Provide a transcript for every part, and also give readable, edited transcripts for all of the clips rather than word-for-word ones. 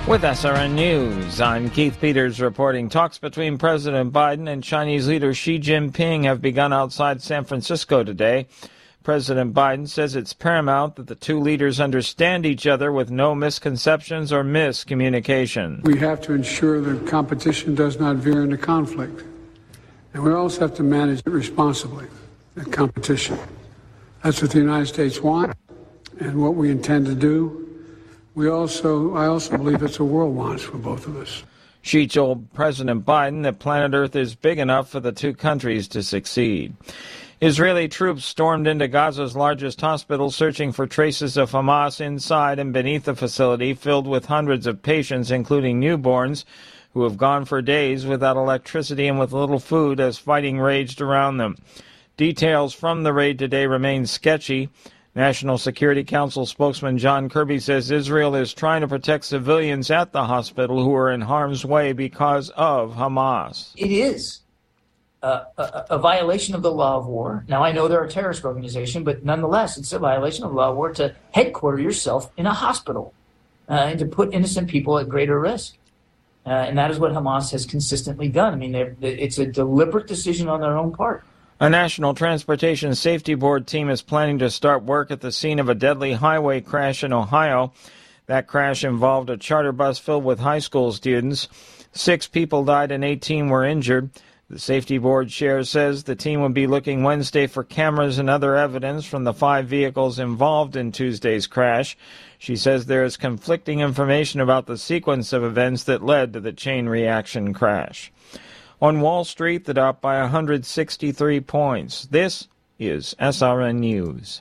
With SRN News, I'm Keith Peters reporting. Talks between President Biden and Chinese leader Xi Jinping have begun outside San Francisco today. President Biden says it's paramount that the two leaders understand each other with no misconceptions or miscommunication. We have to ensure that competition does not veer into conflict. And we also have to manage it responsibly, that competition. That's what the United States wants and what we intend to do. I also believe it's a world wants for both of us. Xi told President Biden that planet Earth is big enough for the two countries to succeed. Israeli troops stormed into Gaza's largest hospital searching for traces of Hamas inside and beneath the facility filled with hundreds of patients, including newborns, who have gone for days without electricity and with little food as fighting raged around them. Details from the raid today remain sketchy. National Security Council spokesman John Kirby says Israel is trying to protect civilians at the hospital who are in harm's way because of Hamas. It is a violation of the law of war. Now, I know they're a terrorist organization, but nonetheless, it's a violation of the law of war to headquarter yourself in a hospital and to put innocent people at greater risk. And that is what Hamas has consistently done. I mean, it's a deliberate decision on their own part. A National Transportation Safety Board team is planning to start work at the scene of a deadly highway crash in Ohio. That crash involved a charter bus filled with high school students. 6 people died and 18 were injured. The Safety Board chair says the team will be looking Wednesday for cameras and other evidence from the 5 vehicles involved in Tuesday's crash. She says there is conflicting information about the sequence of events that led to the chain reaction crash. On Wall Street, the Dow up by 163 points. This is SRN News.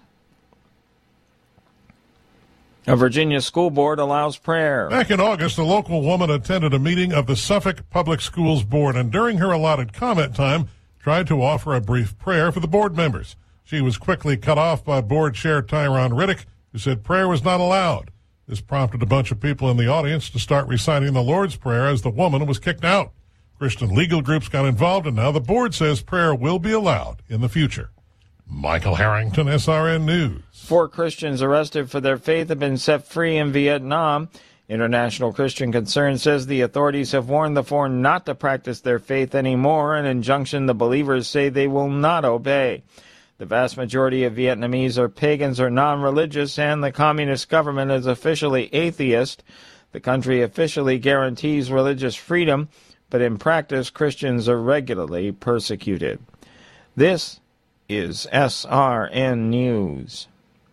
A Virginia school board allows prayer. Back in August, a local woman attended a meeting of the Suffolk Public Schools Board and during her allotted comment time tried to offer a brief prayer for the board members. She was quickly cut off by board chair Tyron Riddick, who said prayer was not allowed. This prompted a bunch of people in the audience to start reciting the Lord's Prayer as the woman was kicked out. Christian legal groups got involved, and now the board says prayer will be allowed in the future. Michael Harrington, SRN News. 4 Christians arrested for their faith have been set free in Vietnam. International Christian Concern says the authorities have warned the 4 not to practice their faith anymore, an injunction the believers say they will not obey. The vast majority of Vietnamese are pagans or non-religious, and the communist government is officially atheist. The country officially guarantees religious freedom, but in practice, Christians are regularly persecuted. This is SRN News.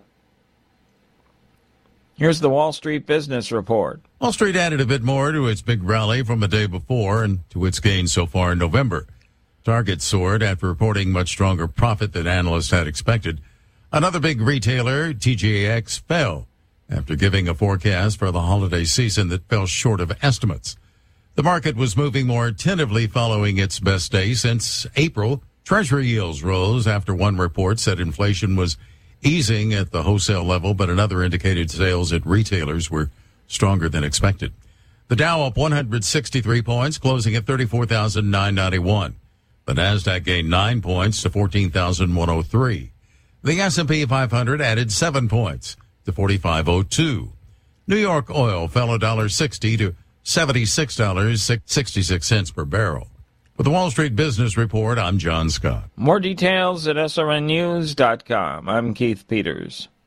Here's the Wall Street Business Report. Wall Street added a bit more to its big rally from the day before and to its gains so far in November. Target soared after reporting much stronger profit than analysts had expected. Another big retailer, TJX, fell after giving a forecast for the holiday season that fell short of estimates. The market was moving more attentively following its best day since April. Treasury yields rose after one report said inflation was easing at the wholesale level, but another indicated sales at retailers were stronger than expected. The Dow up 163 points, closing at 34,991. The Nasdaq gained 9 points to 14,103. The S&P 500 added 7 points to 4502. New York oil fell $1.60 to $76.66 per barrel. With the Wall Street Business Report, I'm John Scott. More details at srnnews.com. I'm Keith Peters.